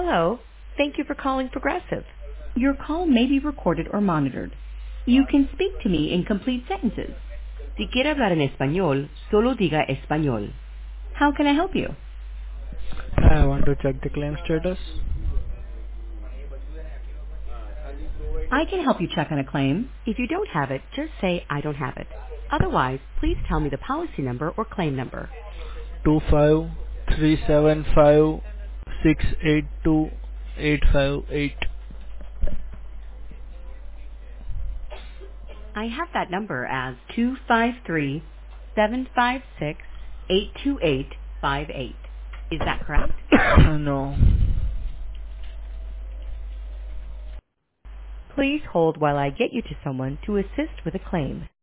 Hello. Thank you for calling Progressive. Your call may be recorded or monitored. You can speak to me in complete sentences. Si quiere hablar en español, solo diga español. How can I help you? I want to check the claim status. I can help you check on a claim. If you don't have it, just say I don't have it. Otherwise, please tell me the policy number or claim number. 25375682858. I have that number as 253-756-82858. Is that correct? No. Please hold while I get you to someone to assist with a claim.